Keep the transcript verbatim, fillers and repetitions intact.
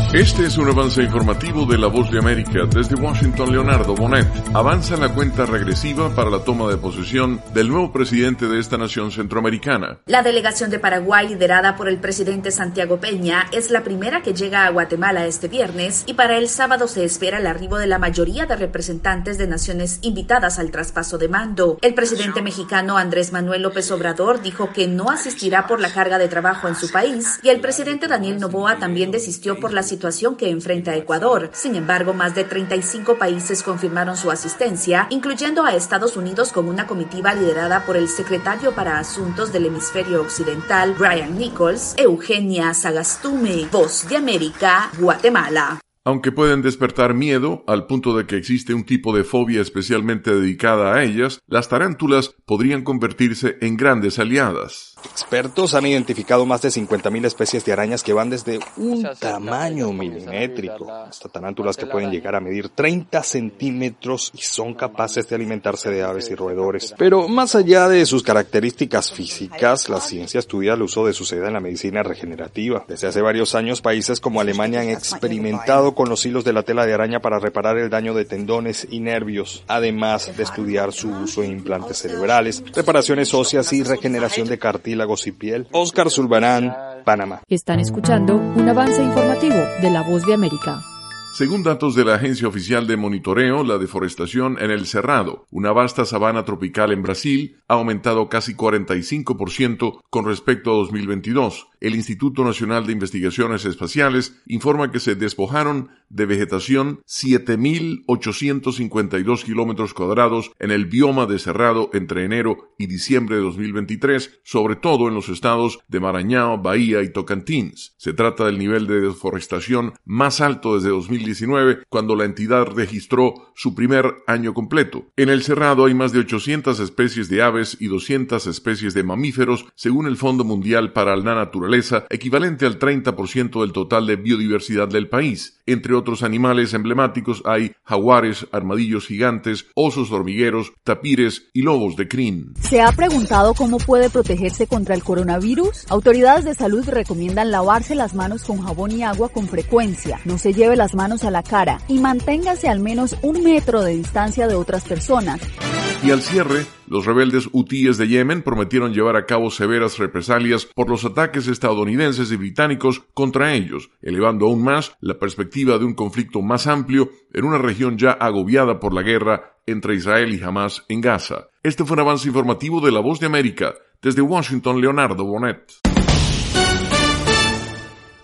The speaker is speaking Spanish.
Este es un avance informativo de La Voz de América. Desde Washington, Leonardo Bonet. Avanza la cuenta regresiva para la toma de posesión del nuevo presidente de esta nación centroamericana. La delegación de Paraguay, liderada por el presidente Santiago Peña, es la primera que llega a Guatemala este viernes y para el sábado se espera el arribo de la mayoría de representantes de naciones invitadas al traspaso de mando. El presidente mexicano Andrés Manuel López Obrador dijo que no asistirá por la carga de trabajo en su país y el presidente Daniel Noboa también desistió por la situación situación que enfrenta Ecuador. Sin embargo, más de treinta y cinco países confirmaron su asistencia, incluyendo a Estados Unidos con una comitiva liderada por el secretario para Asuntos del Hemisferio Occidental, Brian Nichols. Eugenia Sagastume, Voz de América, Guatemala. Aunque pueden despertar miedo al punto de que existe un tipo de fobia especialmente dedicada a ellas, las tarántulas podrían convertirse en grandes aliadas. Expertos han identificado más de cincuenta mil especies de arañas que van desde un tamaño milimétrico hasta tarántulas que pueden llegar a medir treinta centímetros y son capaces de alimentarse de aves y roedores. Pero más allá de sus características físicas, la ciencia estudia el uso de su seda en la medicina regenerativa. Desde hace varios años, países como Alemania han experimentado con los hilos de la tela de araña para reparar el daño de tendones y nervios, además de estudiar su uso en implantes cerebrales, reparaciones óseas y regeneración de cartílagos y piel. Oscar Zulbarán, Panamá. Están escuchando un avance informativo de La Voz de América. Según datos de la Agencia Oficial de Monitoreo, la deforestación en el Cerrado, una vasta sabana tropical en Brasil, ha aumentado casi cuarenta y cinco por ciento con respecto a dos mil veintidós. El Instituto Nacional de Investigaciones Espaciales informa que se despojaron de vegetación siete mil ochocientos cincuenta y dos kilómetros cuadrados en el bioma de Cerrado entre enero y diciembre de dos mil veintitrés, sobre todo en los estados de Maranhão, Bahía y Tocantins. Se trata del nivel de deforestación más alto desde dos mil diecinueve, cuando la entidad registró su primer año completo. En el Cerrado hay más de ochocientas especies de aves y doscientas especies de mamíferos, según el Fondo Mundial para la Naturaleza, equivalente al treinta por ciento del total de biodiversidad del país. Entre otros animales emblemáticos hay jaguares, armadillos gigantes, osos hormigueros, tapires y lobos de crin. ¿Se ha preguntado cómo puede protegerse contra el coronavirus? Autoridades de salud recomiendan lavarse las manos con jabón y agua con frecuencia, no se lleve las manos a la cara y manténgase al menos un metro de distancia de otras personas. Y al cierre, los rebeldes hutíes de Yemen prometieron llevar a cabo severas represalias por los ataques estadounidenses y británicos contra ellos, elevando aún más la perspectiva de un conflicto más amplio en una región ya agobiada por la guerra entre Israel y Hamás en Gaza. Este fue un avance informativo de La Voz de América. Desde Washington, Leonardo Bonet.